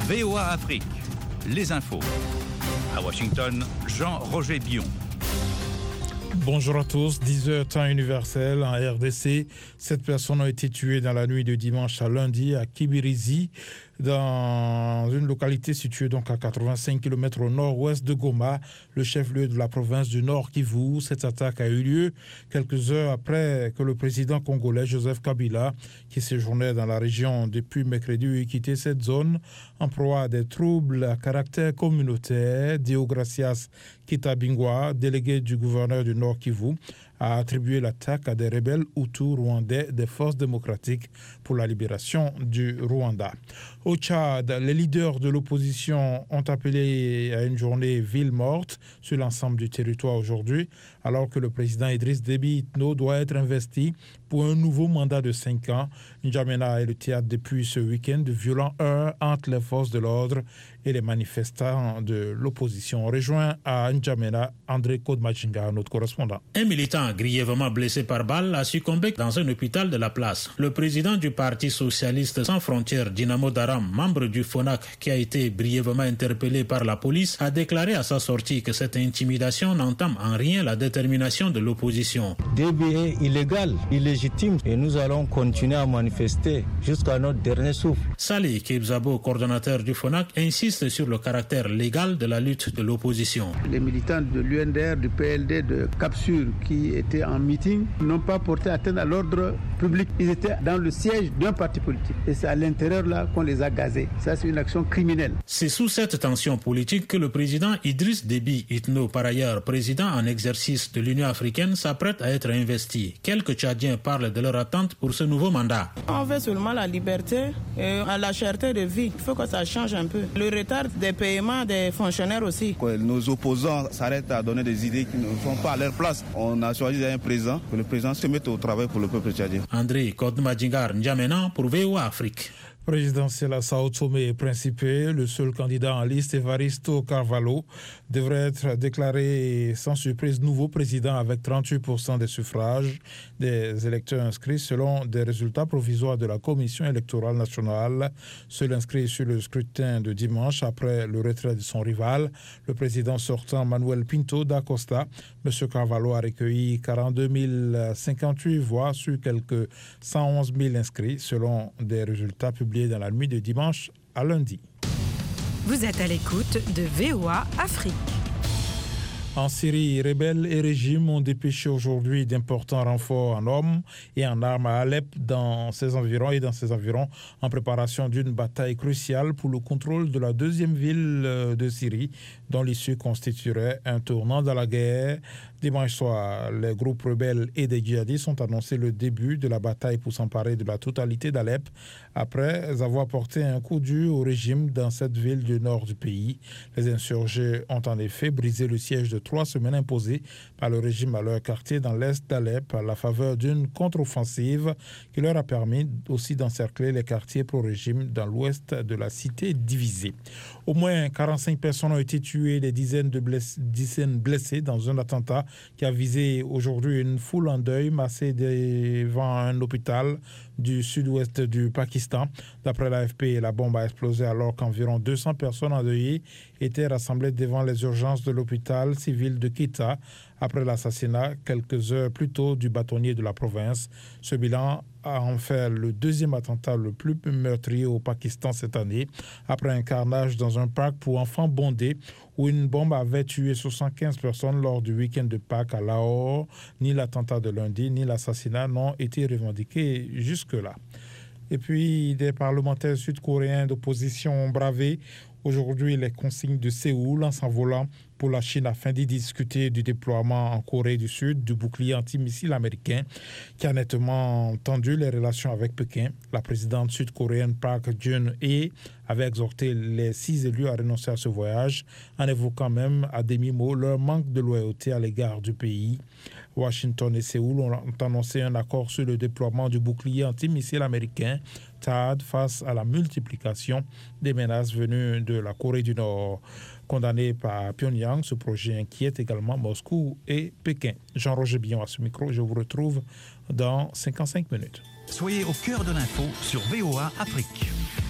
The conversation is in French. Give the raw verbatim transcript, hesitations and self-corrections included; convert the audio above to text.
V O A Afrique, les infos. À Washington, Jean-Roger Bion. Bonjour à tous, dix heures temps universel en R D C. Sept personnes ont été tuées dans la nuit de dimanche à lundi à Kibirizi, dans une localité située donc à quatre-vingt-cinq kilomètres au nord-ouest de Goma, le chef-lieu de la province du Nord Kivu. Cette attaque a eu lieu quelques heures après que le président congolais Joseph Kabila, qui séjournait dans la région depuis mercredi, ait quitté cette zone en proie à des troubles à caractère communautaire. Deogracias Kitabingwa, délégué du gouverneur du Nord Kivu, a attribué l'attaque à des rebelles hutus rwandais des forces démocratiques pour la libération du Rwanda. Au Tchad, les leaders de l'opposition ont appelé à une journée ville morte sur l'ensemble du territoire aujourd'hui, alors que le président Idriss Déby Itno doit être investi pour un nouveau mandat de cinq ans. N'Djamena est le théâtre depuis ce week-end de violents heurts entre les forces de l'ordre et les manifestants de l'opposition. On rejoint à N'Djamena André Kodmachinga, notre correspondant. Un militant grièvement blessé par balle a succombé dans un hôpital de la place. Le président du Parti socialiste sans frontières, Dynamo Daram, membre du FONAC, qui a été brièvement interpellé par la police, a déclaré à sa sortie que cette intimidation n'entame en rien la détermination de l'opposition. Déby est illégal, illégitime, et nous allons continuer à manifester jusqu'à notre dernier souffle. Salih Kebzabo, coordonnateur du FONAC, insiste sur le caractère légal de la lutte de l'opposition. Les militants de l'U N D R, du P L D, de Capsule, qui étaient en meeting, n'ont pas porté atteinte à l'ordre public. Ils étaient dans le siège d'un parti politique. Et c'est à l'intérieur là qu'on les a gazés. Ça, c'est une action criminelle. C'est sous cette tension politique que le président Idriss Déby Itno, par ailleurs président en exercice de l'Union africaine, s'apprête à être investi. Quelques Tchadiens parlent de leur attente pour ce nouveau mandat. On veut seulement la liberté et la cherté de vie. Il faut que ça change un peu. Le retard des paiements des fonctionnaires aussi. Que nos opposants s'arrêtent à donner des idées qui ne sont pas à leur place. On a choisi un président, que le président se mette au travail pour le peuple tchadien. André Kodmadjingar N'Djamena pour V O A Afrique. Présidentiel à Sao Tomé et Principe, le seul candidat en liste, Evaristo Carvalho, devrait être déclaré sans surprise nouveau président avec trente-huit pour cent des suffrages des électeurs inscrits selon des résultats provisoires de la Commission électorale nationale. Seul inscrit sur le scrutin de dimanche après le retrait de son rival, le président sortant Manuel Pinto da Costa. M. Carvalho a recueilli quarante-deux mille cinquante-huit voix sur quelques cent onze mille inscrits selon des résultats publiés dans la nuit de dimanche à lundi. Vous êtes à l'écoute de V O A Afrique. En Syrie, rebelles et régimes ont dépêché aujourd'hui d'importants renforts en hommes et en armes à Alep dans ses environs et dans ses environs en préparation d'une bataille cruciale pour le contrôle de la deuxième ville de Syrie dont l'issue constituerait un tournant dans la guerre. Dimanche soir, les groupes rebelles et des djihadistes ont annoncé le début de la bataille pour s'emparer de la totalité d'Alep après avoir porté un coup dur au régime dans cette ville du nord du pays. Les insurgés ont en effet brisé le siège de trois semaines imposées par le régime à leur quartier dans l'est d'Alep à la faveur d'une contre-offensive qui leur a permis aussi d'encercler les quartiers pro-régime dans l'ouest de la cité divisée. Au moins quarante-cinq personnes ont été tuées, des dizaines de blessés, dizaines blessés dans un attentat qui a visé aujourd'hui une foule en deuil massée devant un hôpital du sud-ouest du Pakistan. D'après l'A F P, la bombe a explosé alors qu'environ deux cents personnes endeuillées étaient rassemblées devant les urgences de l'hôpital civil de Kita après l'assassinat quelques heures plus tôt du bâtonnier de la province. Ce bilan a en fait le deuxième attentat le plus meurtrier au Pakistan cette année, après un carnage dans un parc pour enfants bondé où une bombe avait tué soixante-quinze personnes lors du week-end de Pâques à Lahore. Ni l'attentat de lundi, ni l'assassinat n'ont été revendiqués jusque-là. Et puis, des parlementaires sud-coréens d'opposition ont bravé aujourd'hui les consignes de Séoul en s'envolant pour la Chine afin d'y discuter du déploiement en Corée du Sud du bouclier antimissile américain qui a nettement tendu les relations avec Pékin. La présidente sud-coréenne Park Geun-hye avait exhorté les six élus à renoncer à ce voyage en évoquant même à demi-mot leur manque de loyauté à l'égard du pays. Washington et Séoul ont annoncé un accord sur le déploiement du bouclier antimissile américain T A A D face à la multiplication des menaces venues de la Corée du Nord. Condamné par Pyongyang, ce projet inquiète également Moscou et Pékin. Jean-Roger Bion à ce micro, je vous retrouve dans cinquante-cinq minutes. Soyez au cœur de l'info sur V O A Afrique.